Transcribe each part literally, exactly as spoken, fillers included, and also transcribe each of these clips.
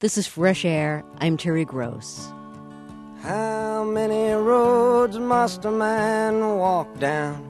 This is Fresh Air. I'm Terry Gross. How many roads must a man walk down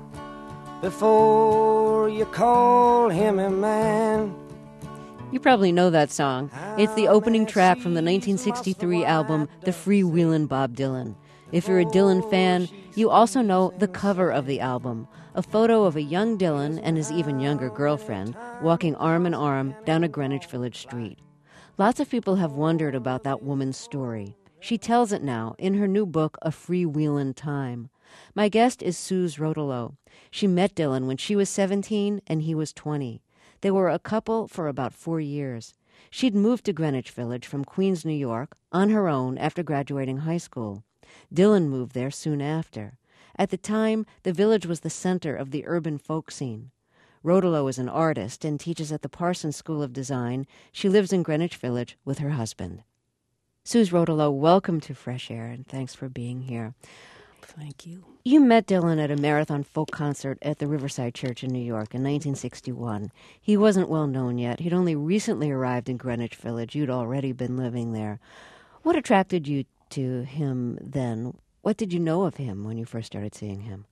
before you call him a man? You probably know that song. It's the opening track from the nineteen sixty-three album The Freewheelin' Bob Dylan. If you're a Dylan fan, you also know the cover of the album, a photo of a young Dylan and his even younger girlfriend walking arm in arm down a Greenwich Village street. Lots of people have wondered about that woman's story. She tells it now in her new book, A Freewheelin' Time. My guest is Suze Rotolo. She met Dylan when she was seventeen and he was twenty. They were a couple for about four years. She'd moved to Greenwich Village from Queens, New York, on her own after graduating high school. Dylan moved there soon after. At the time, the village was the center of the urban folk scene. Rotolo is an artist and teaches at the Parsons School of Design. She lives in Greenwich Village with her husband. Suze Rotolo, welcome to Fresh Air, and thanks for being here. Thank you. You met Dylan at a marathon folk concert at the Riverside Church in New York in nineteen sixty-one. He wasn't well known yet. He'd only recently arrived in Greenwich Village. You'd already been living there. What attracted you to him then? What did you know of him when you first started seeing him?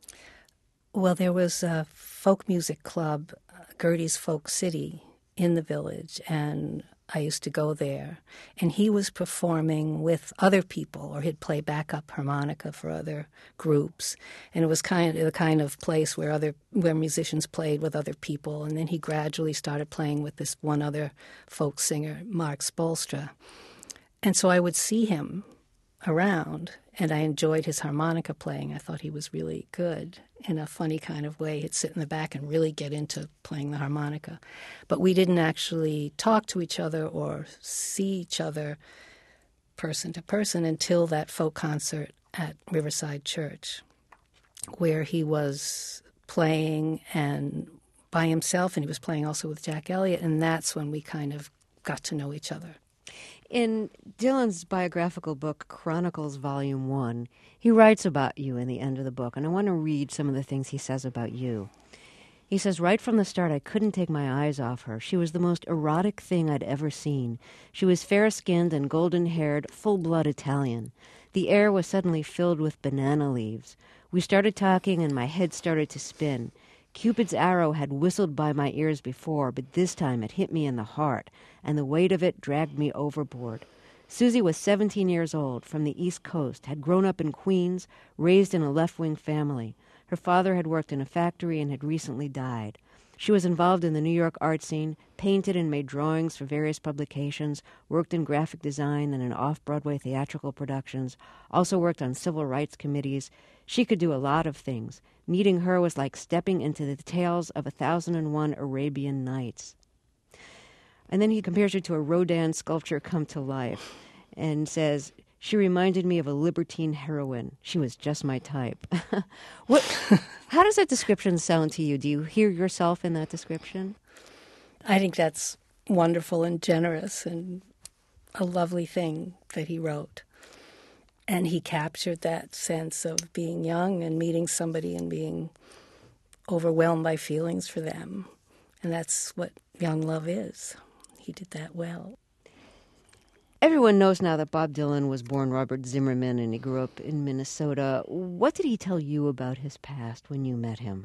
Well, there was a folk music club, Gertie's Folk City, in the village, and I used to go there, and he was performing with other people, or he'd play backup harmonica for other groups, and it was kind of the kind of place where other where musicians played with other people, and then he gradually started playing with this one other folk singer, Mark Spolstra, and so I would see him around, and I enjoyed his harmonica playing. I thought he was really good in a funny kind of way. He'd sit in the back and really get into playing the harmonica. But we didn't actually talk to each other or see each other person to person until that folk concert at Riverside Church, where he was playing and by himself, and he was playing also with Jack Elliott, and that's when we kind of got to know each other. In Dylan's biographical book, Chronicles Volume one, he writes about you in the end of the book, and I want to read some of the things he says about you. He says, right from the start, I couldn't take my eyes off her. She was the most erotic thing I'd ever seen. She was fair-skinned and golden-haired, full-blood Italian. The air was suddenly filled with banana leaves. We started talking, and my head started to spin. Cupid's arrow had whistled by my ears before, but this time it hit me in the heart, and the weight of it dragged me overboard. Susie was seventeen years old, from the East Coast, had grown up in Queens, raised in a left-wing family. Her father had worked in a factory and had recently died. She was involved in the New York art scene, painted and made drawings for various publications, worked in graphic design and in off-Broadway theatrical productions, also worked on civil rights committees. She could do a lot of things. Meeting her was like stepping into the tales of a thousand and one Arabian Nights. And then he compares her to a Rodin sculpture come to life and says, she reminded me of a libertine heroine. She was just my type. What? How does that description sound to you? Do you hear yourself in that description? I think that's wonderful and generous and a lovely thing that he wrote. And he captured that sense of being young and meeting somebody and being overwhelmed by feelings for them. And that's what young love is. He did that well. Everyone knows now that Bob Dylan was born Robert Zimmerman and he grew up in Minnesota. What did he tell you about his past when you met him?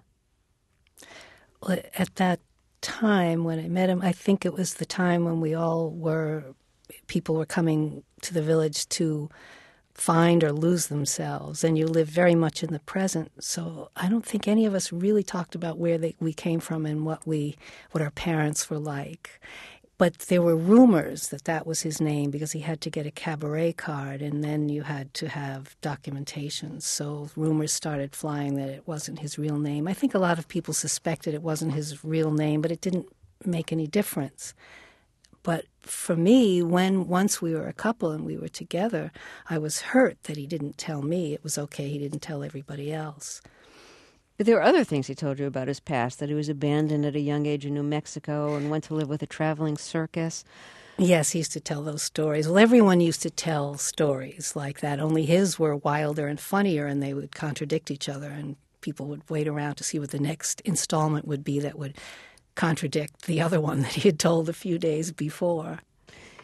Well, at that time when I met him, I think it was the time when we all were, people were coming to the village to find or lose themselves, and you live very much in the present. So I don't think any of us really talked about where they, we came from and what we, what our parents were like. But there were rumors that that was his name because he had to get a cabaret card, and then you had to have documentation. So rumors started flying that it wasn't his real name. I think a lot of people suspected it wasn't his real name, but it didn't make any difference. But for me, when once we were a couple and we were together, I was hurt that he didn't tell me. It was okay he didn't tell everybody else. But there were other things he told you about his past, that he was abandoned at a young age in New Mexico and went to live with a traveling circus. Yes, he used to tell those stories. Well, everyone used to tell stories like that, only his were wilder and funnier, and they would contradict each other, and people would wait around to see what the next installment would be that would contradict the other one that he had told a few days before.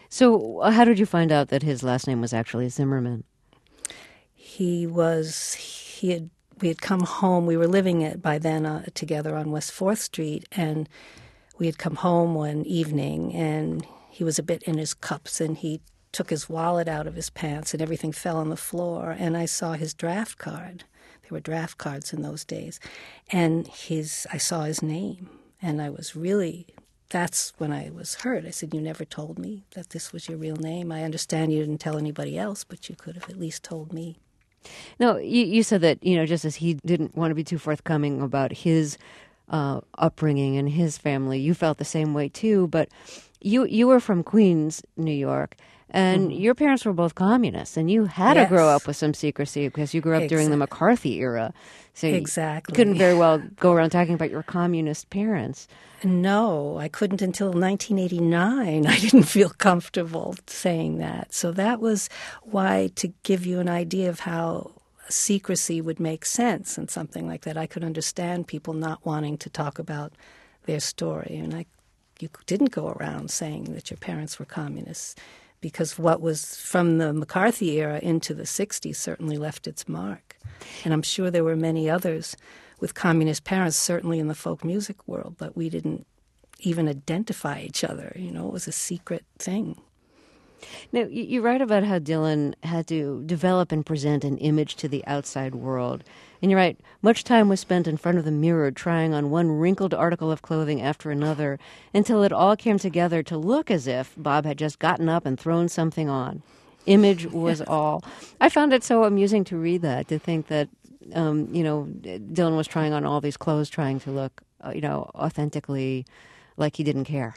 So uh, how did you find out that his last name was actually Zimmerman? He was, he had, we had come home. We were living it by then uh, together on West fourth Street, and we had come home one evening, and he was a bit in his cups, and he took his wallet out of his pants, and everything fell on the floor, and I saw his draft card. There were draft cards in those days, and his I saw his name, and I was really, that's when I was hurt. I said, you never told me that this was your real name. I understand you didn't tell anybody else, but you could have at least told me. No, you, you said that, you know, just as he didn't want to be too forthcoming about his uh, upbringing and his family, you felt the same way too, but you, you were from Queens, New York, and mm-hmm. your parents were both communists, and you had yes. to grow up with some secrecy because you grew up exactly. during the McCarthy era. So exactly. you couldn't very well go around talking about your communist parents. No, I couldn't until nineteen eighty-nine. I didn't feel comfortable saying that. So that was why, to give you an idea of how secrecy would make sense and something like that, I could understand people not wanting to talk about their story. And I, you didn't go around saying that your parents were communists, because what was from the McCarthy era into the sixties certainly left its mark. And I'm sure there were many others with communist parents, certainly in the folk music world, but we didn't even identify each other. You know, it was a secret thing. Now, you write about how Dylan had to develop and present an image to the outside world. And you're right, much time was spent in front of the mirror trying on one wrinkled article of clothing after another until it all came together to look as if Bob had just gotten up and thrown something on. Image was all. I found it so amusing to read that, to think that, um, you know, Dylan was trying on all these clothes, trying to look, uh, you know, authentically like he didn't care.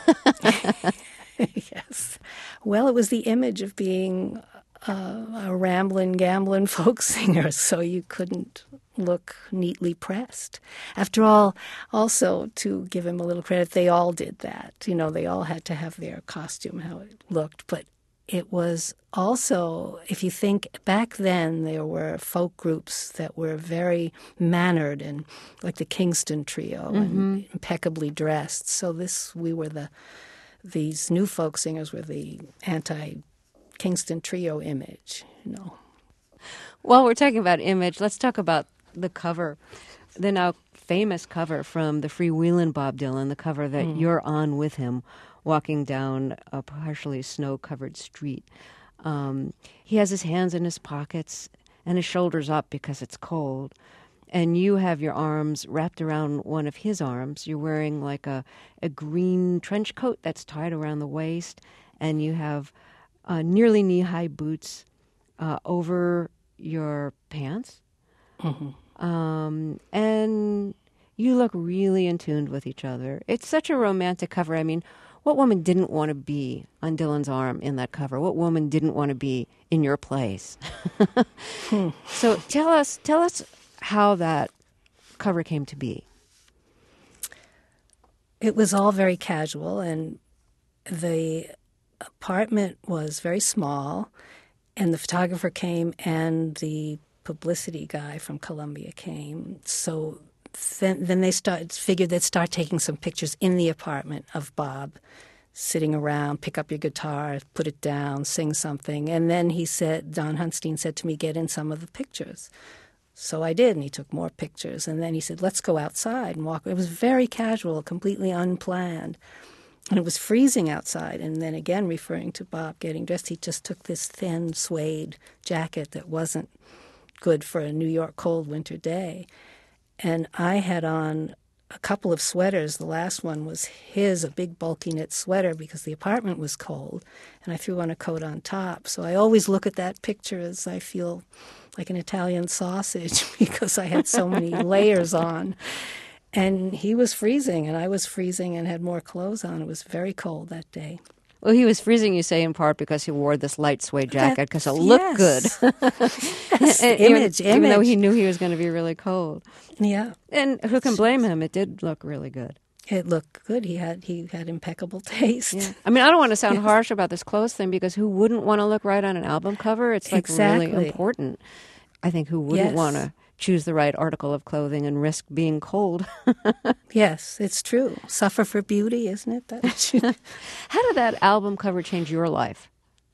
Yes. Well, it was the image of being uh, a rambling, gambling folk singer, so you couldn't look neatly pressed. After all, also, to give him a little credit, they all did that. You know, they all had to have their costume, how it looked. But it was also, if you think back then, there were folk groups that were very mannered, and like the Kingston Trio, mm-hmm. and impeccably dressed. So this, we were the... These new folk singers were the anti-Kingston Trio image, you know. While we're talking about image, let's talk about the cover, the now famous cover from the Freewheelin' Bob Dylan, the cover that mm. you're on with him walking down a partially snow-covered street. Um, he has his hands in his pockets and his shoulders up because it's cold. And you have your arms wrapped around one of his arms. You're wearing like a, a green trench coat that's tied around the waist. And you have uh, nearly knee-high boots uh, over your pants. Mm-hmm. Um, and you look really in tune with each other. It's such a romantic cover. I mean, what woman didn't want to be on Dylan's arm in that cover? What woman didn't want to be in your place? hmm. So tell us, tell us... how that cover came to be. It was all very casual, and the apartment was very small, and the photographer came and the publicity guy from Columbia came. So then, then they start, figured they'd start taking some pictures in the apartment of Bob sitting around, pick up your guitar, put it down, sing something. And then he said, Don Hunstein said to me, get in some of the pictures. So I did, and he took more pictures. And then he said, let's go outside and walk. It was very casual, completely unplanned. And it was freezing outside. And then again, referring to Bob getting dressed, he just took this thin suede jacket that wasn't good for a New York cold winter day. And I had on a couple of sweaters. The last one was his, a big bulky knit sweater, because the apartment was cold. And I threw on a coat on top. So I always look at that picture as I feel like an Italian sausage because I had so many layers on. And he was freezing, and I was freezing and had more clothes on. It was very cold that day. Well, he was freezing, you say, in part because he wore this light suede jacket because it looked yes. good. Yes, and image, even, image. Even though he knew he was going to be really cold. Yeah. And who can blame him? It did look really good. It looked good. He had he had impeccable taste. Yeah. I mean, I don't want to sound yes. harsh about this clothes thing, because who wouldn't want to look right on an album cover? It's like exactly. really important. I think who wouldn't yes. want to choose the right article of clothing and risk being cold. Yes, it's true. Suffer for beauty, isn't it? That How did that album cover change your life?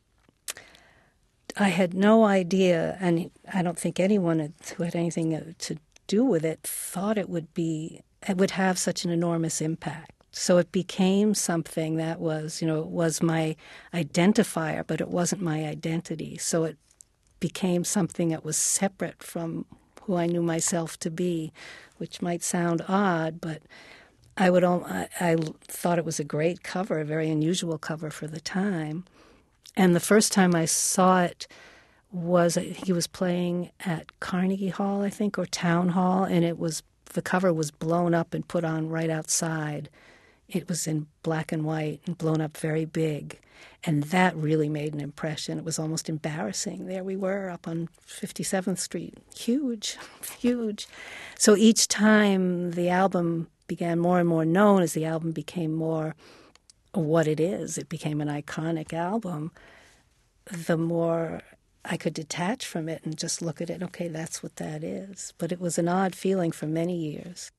I had no idea, and I don't think anyone who had anything to do with it thought it would be, it would have such an enormous impact. So it became something that was, you know, it was my identifier, but it wasn't my identity. So it became something that was separate from who I knew myself to be, which might sound odd, but I would. I, I thought it was a great cover, a very unusual cover for the time. And the first time I saw it was he was playing at Carnegie Hall, I think, or Town Hall, and it was the cover was blown up and put on right outside. It was in black and white and blown up very big, and that really made an impression. It was almost embarrassing. There we were up on fifty-seventh Street, huge, huge. So each time the album began more and more known, as the album became more what it is, it became an iconic album, the more I could detach from it and just look at it, okay, that's what that is. But it was an odd feeling for many years.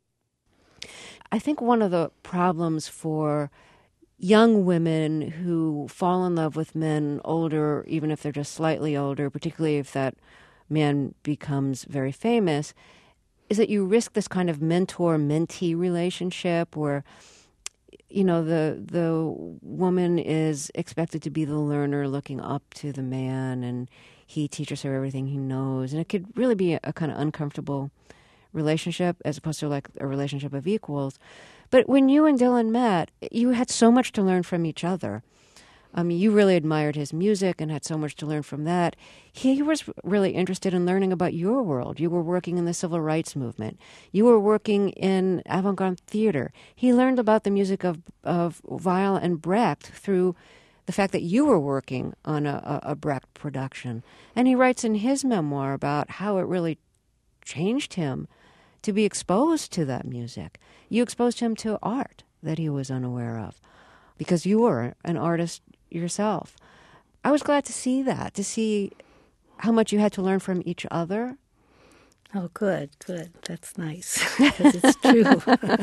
I think one of the problems for young women who fall in love with men older, even if they're just slightly older, particularly if that man becomes very famous, is that you risk this kind of mentor-mentee relationship where, you know, the the woman is expected to be the learner looking up to the man, and he teaches her everything he knows. And it could really be a, a kind of uncomfortable relationship as opposed to like a relationship of equals. But when you and Dylan met, you had so much to learn from each other. I mean, you really admired his music and had so much to learn from that. He was really interested in learning about your world. You were working in the civil rights movement. You were working in avant-garde theater. He learned about the music of, of Weill and Brecht through the fact that you were working on a, a, a Brecht production. And he writes in his memoir about how it really changed him to be exposed to that music. You exposed him to art that he was unaware of because you were an artist yourself. I was glad to see that, to see how much you had to learn from each other. Oh, good, good. That's nice, because it's true.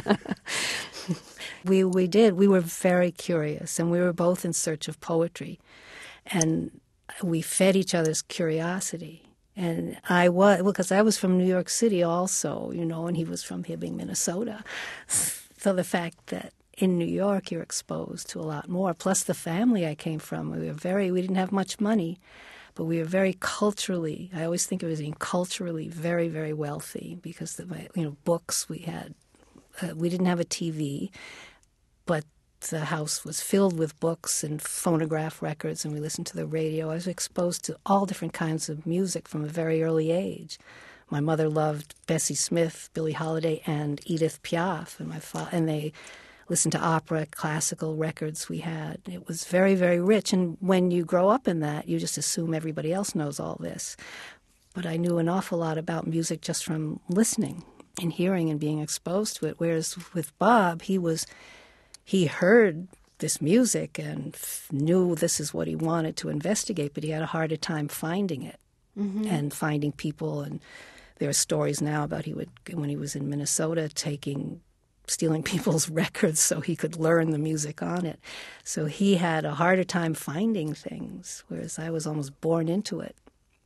we we did. We were very curious, and we were both in search of poetry, and we fed each other's curiosity. And I was, well, because I was from New York City also, you know, and he was from Hibbing, Minnesota. So the fact that in New York you're exposed to a lot more, plus the family I came from, we were very, we didn't have much money, but we were very culturally, I always think of it as being culturally very, very wealthy because, the, you know, books we had, uh, we didn't have a T V, but the house was filled with books and phonograph records, and we listened to the radio. I was exposed to all different kinds of music from a very early age. My mother loved Bessie Smith, Billie Holiday, and Edith Piaf, and my fa- and they listened to opera, classical records we had. It was very, very rich, and when you grow up in that, you just assume everybody else knows all this. But I knew an awful lot about music just from listening and hearing and being exposed to it, whereas with Bob, he was... He heard this music and f- knew this is what he wanted to investigate, but he had a harder time finding it mm-hmm. and finding people. And there are stories now about he would, when he was in Minnesota, taking, stealing people's records so he could learn the music on it. So he had a harder time finding things, whereas I was almost born into it.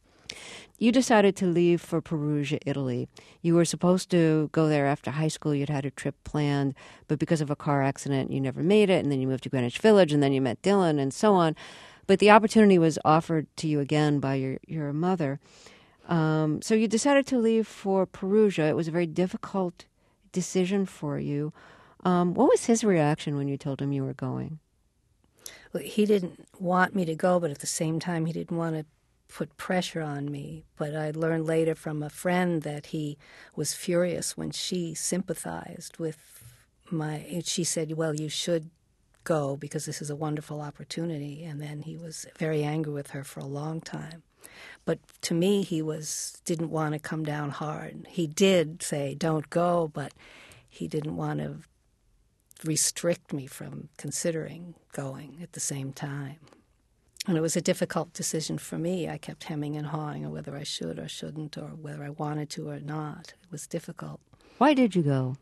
You decided to leave for Perugia, Italy. You were supposed to go there after high school. You'd had a trip planned, but because of a car accident, you never made it, and then you moved to Greenwich Village, and then you met Dylan, and so on. But the opportunity was offered to you again by your, your mother. Um, so you decided to leave for Perugia. It was a very difficult decision for you. Um, what was his reaction when you told him you were going? Well, he didn't want me to go, but at the same time, he didn't want to put pressure on me. But I learned later from a friend that he was furious when she sympathized with my... She said, well, you should go because this is a wonderful opportunity. And then he was very angry with her for a long time. But to me, he was didn't want to come down hard. He did say, don't go, but he didn't want to restrict me from considering going at the same time. And it was a difficult decision for me. I kept hemming and hawing on whether I should or shouldn't, or whether I wanted to or not. It was difficult. Why did you go?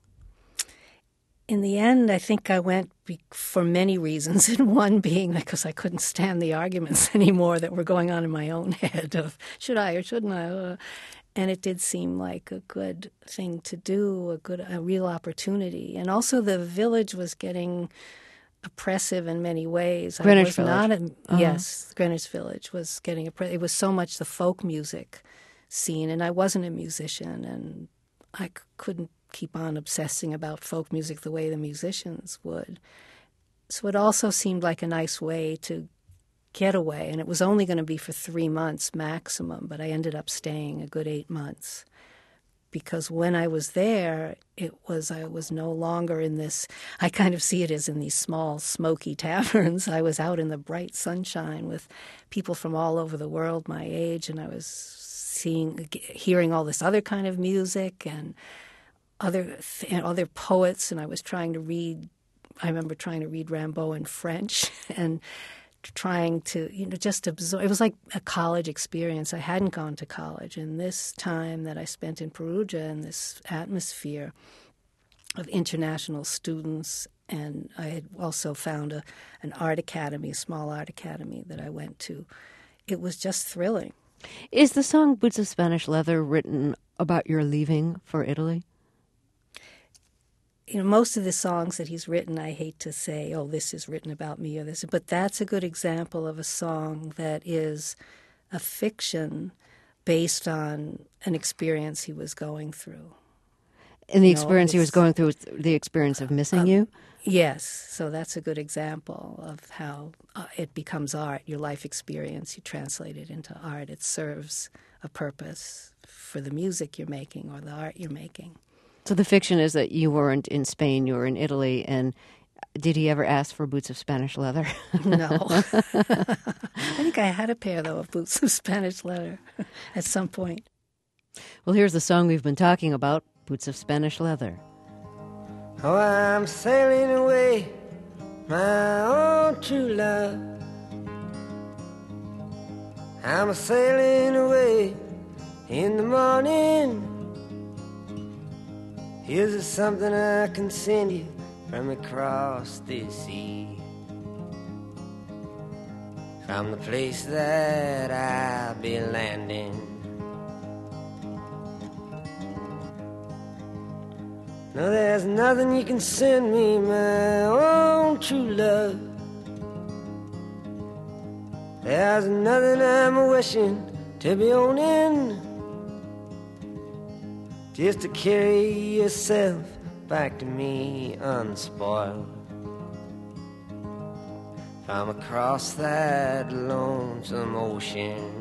In the end, I think I went be- for many reasons, and one being because I couldn't stand the arguments anymore that were going on in my own head of should I or shouldn't I? Uh, and it did seem like a good thing to do, a good, a real opportunity. And also the village was getting oppressive in many ways. Greenwich I was Village. Not a, uh-huh. Yes, Greenwich Village was getting oppressive. It was so much the folk music scene, and I wasn't a musician, and I c- couldn't keep on obsessing about folk music the way the musicians would. So it also seemed like a nice way to get away, and it was only going to be for three months maximum, but I ended up staying a good eight months. Because when I was there, it was I was no longer in this, I kind of see it as in these small, smoky taverns. I was out in the bright sunshine with people from all over the world my age, and I was seeing, hearing all this other kind of music and other and other poets, and I was trying to read, I remember trying to read Rimbaud in French, and trying to, you know, just absorb. It was like a college experience. I hadn't gone to college, and this time that I spent in Perugia in this atmosphere of international students, and I had also found a, an art academy, a small art academy that I went to. It was just thrilling. Is the song Boots of Spanish Leather written about your leaving for Italy? You know, most of the songs that he's written, I hate to say, oh, this is written about me or this, but that's a good example of a song that is a fiction based on an experience he was going through. And the You know, experience he was it's- going through was the experience of missing Um, you? Yes, so that's a good example of how uh, it becomes art. Your life experience, you translate it into art. It serves a purpose for the music you're making or the art you're making. So the fiction is that you weren't in Spain, you were in Italy, and did he ever ask for boots of Spanish leather? No. I think I had a pair, though, of boots of Spanish leather at some point. Well, here's the song we've been talking about, Boots of Spanish Leather. Oh, I'm sailing away, my own true love. I'm sailing away in the morning. Here's something I can send you from across the sea, from the place that I'll be landing. No, there's nothing you can send me, my own true love. There's nothing I'm wishing to be owning, just to carry yourself back to me unspoiled, from across that lonesome ocean.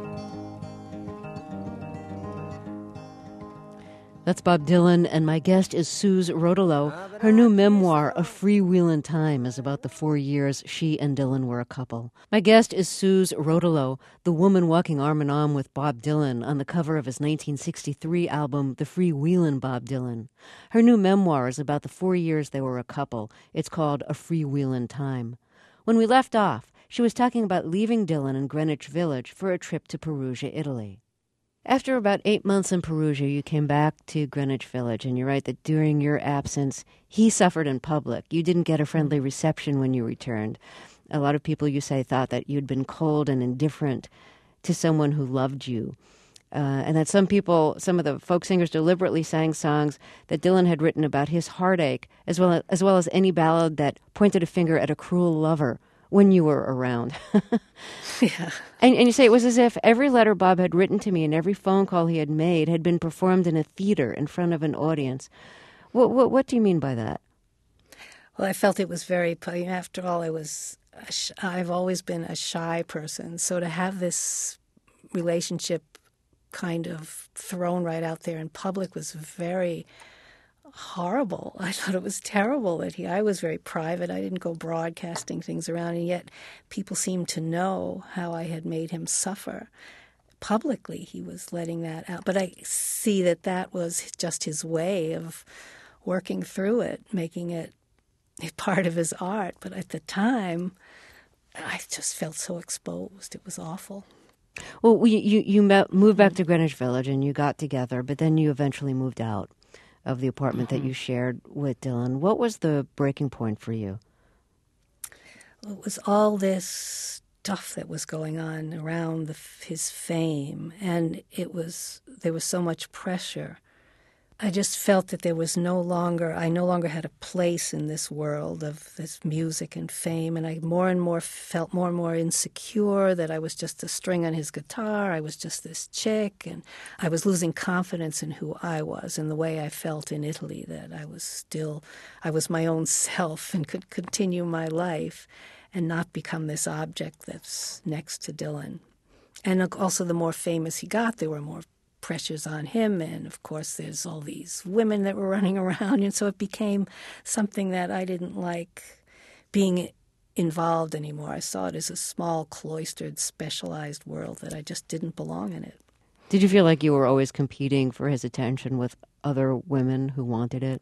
That's Bob Dylan, and my guest is Suze Rodolo. Her new memoir, A Freewheelin' Time, is about the four years she and Dylan were a couple. My guest is Suze Rodolo, the woman walking arm in arm with Bob Dylan on the cover of his nineteen sixty-three album, The Freewheelin' Bob Dylan. Her new memoir is about the four years they were a couple. It's called A Freewheelin' Time. When we left off, she was talking about leaving Dylan in Greenwich Village for a trip to Perugia, Italy. After about eight months in Perugia, you came back to Greenwich Village, and you're right that during your absence, he suffered in public. You didn't get a friendly reception when you returned. A lot of people, you say, thought that you'd been cold and indifferent to someone who loved you. Uh, and that some people, some of the folk singers deliberately sang songs that Dylan had written about his heartache, as well as, as well as any ballad that pointed a finger at a cruel lover when you were around. Yeah. And, and you say it was as if every letter Bob had written to me and every phone call he had made had been performed in a theater in front of an audience. What, what, what do you mean by that? Well, I felt it was very, after all, I was, a sh- I've always been a shy person. So to have this relationship kind of thrown right out there in public was very horrible. I thought it was terrible that he, I was very private. I didn't go broadcasting things around, and yet people seemed to know how I had made him suffer. Publicly, he was letting that out. But I see that that was just his way of working through it, making it part of his art. But at the time, I just felt so exposed. It was awful. Well, we, you you met, moved back to Greenwich Village and you got together, but then you eventually moved out of the apartment Mm-hmm. that you shared with Dylan. What was the breaking point for you? It was all this stuff that was going on around the, his fame, and it was there was so much pressure. I just felt that there was no longer, I no longer had a place in this world of this music and fame, and I more and more felt more and more insecure that I was just a string on his guitar, I was just this chick, and I was losing confidence in who I was and the way I felt in Italy, that I was still, I was my own self and could continue my life and not become this object that's next to Dylan. And also the more famous he got, there were more pressures on him, and of course there's all these women that were running around, and so it became something that I didn't like being involved anymore. I saw it as a small, cloistered, specialized world that I just didn't belong in it. Did you feel like you were always competing for his attention with other women who wanted it?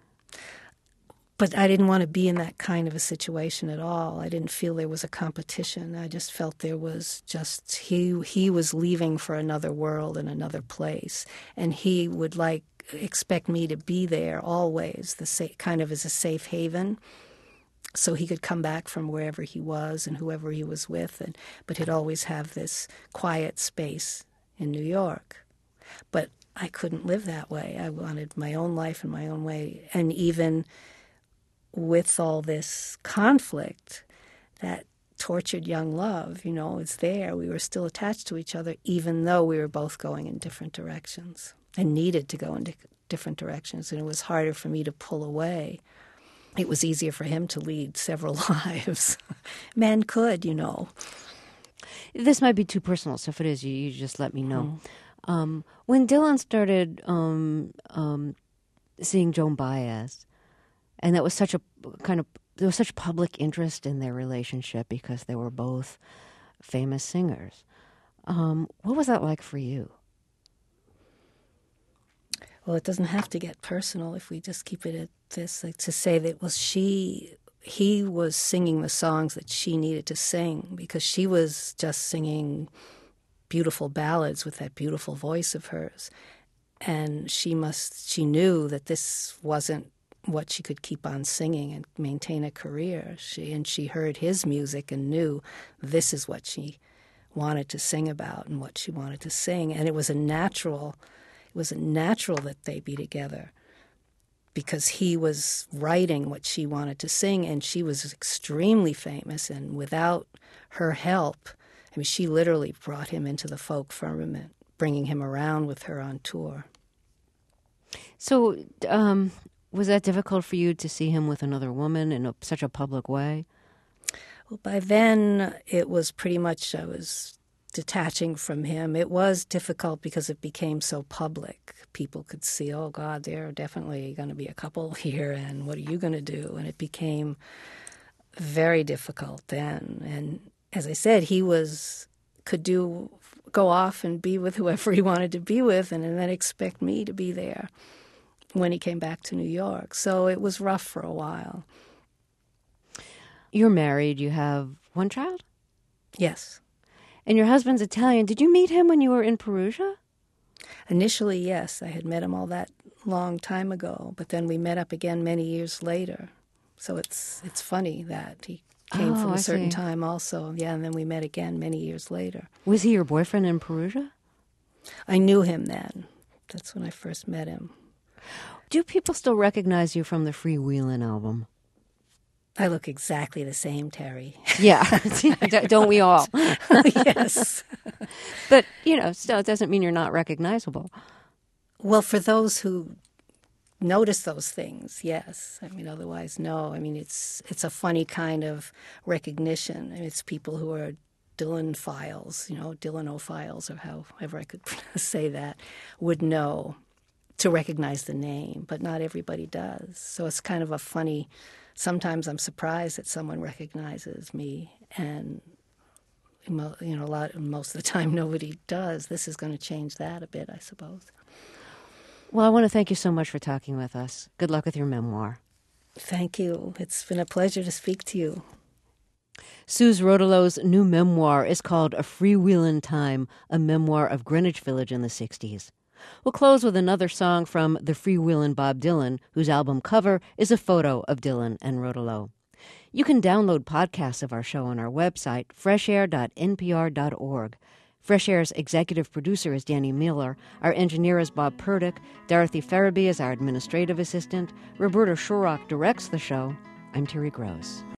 But I didn't want to be in that kind of a situation at all. I didn't feel there was a competition. I just felt there was just, he he was leaving for another world and another place. And he would like expect me to be there always, the sa- kind of as a safe haven, so he could come back from wherever he was and whoever he was with. And, but he'd always have this quiet space in New York. But I couldn't live that way. I wanted my own life and my own way. And even with all this conflict, that tortured young love, you know, is there. We were still attached to each other, even though we were both going in different directions and needed to go in di- different directions. And it was harder for me to pull away. It was easier for him to lead several lives. Men could, you know. This might be too personal, so if it is, you, you just let me know. Mm. Um, when Dylan started um, um, seeing Joan Baez, and that was such a kind of, there was such public interest in their relationship because they were both famous singers. Um, what was that like for you? Well, it doesn't have to get personal if we just keep it at this. Like to say that, well, she, he was singing the songs that she needed to sing because she was just singing beautiful ballads with that beautiful voice of hers. And she must, she knew that this wasn't what she could keep on singing and maintain a career. She and she heard his music and knew this is what she wanted to sing about and what she wanted to sing. And it was a natural, it was a natural that they be together because he was writing what she wanted to sing and she was extremely famous. And without her help, I mean, she literally brought him into the folk firmament, bringing him around with her on tour. So, um, was that difficult for you to see him with another woman in a, such a public way? Well, by then, it was pretty much, I was detaching from him. It was difficult because it became so public. People could see, oh, God, there are definitely going to be a couple here, and what are you going to do? And it became very difficult then. And as I said, he was could do go off and be with whoever he wanted to be with and, and then expect me to be there when he came back to New York. So it was rough for a while. You're married. You have one child? Yes. And your husband's Italian. Did you meet him when you were in Perugia? Initially, yes. I had met him all that long time ago, but then we met up again many years later. So it's it's funny that he came oh, from a I certain see. time also. Yeah, and then we met again many years later. Was he your boyfriend in Perugia? I knew him then. That's when I first met him. Do people still recognize you from the Freewheelin' album? I look exactly the same, Terry. Yeah, don't we all? Yes. But, you know, still, it doesn't mean you're not recognizable. Well, for those who notice those things, yes. I mean, otherwise, no. I mean, it's it's a funny kind of recognition. I mean, it's people who are Dylan-philes, you know, Dylanophiles, or however I could say that, would know to recognize the name, but not everybody does. So it's kind of a funny, sometimes I'm surprised that someone recognizes me, and you know, a lot, most of the time nobody does. This is going to change that a bit, I suppose. Well, I want to thank you so much for talking with us. Good luck with your memoir. Thank you. It's been a pleasure to speak to you. Suze Rodelow's new memoir is called A Freewheelin' Time, a memoir of Greenwich Village in the sixties. We'll close with another song from the Freewheelin' Bob Dylan, whose album cover is a photo of Dylan and Rodelow. You can download podcasts of our show on our website, fresh air dot n p r dot org. Fresh Air's executive producer is Danny Miller. Our engineer is Bob Purdick. Dorothy Farabee is our administrative assistant. Roberta Shorrock directs the show. I'm Terry Gross.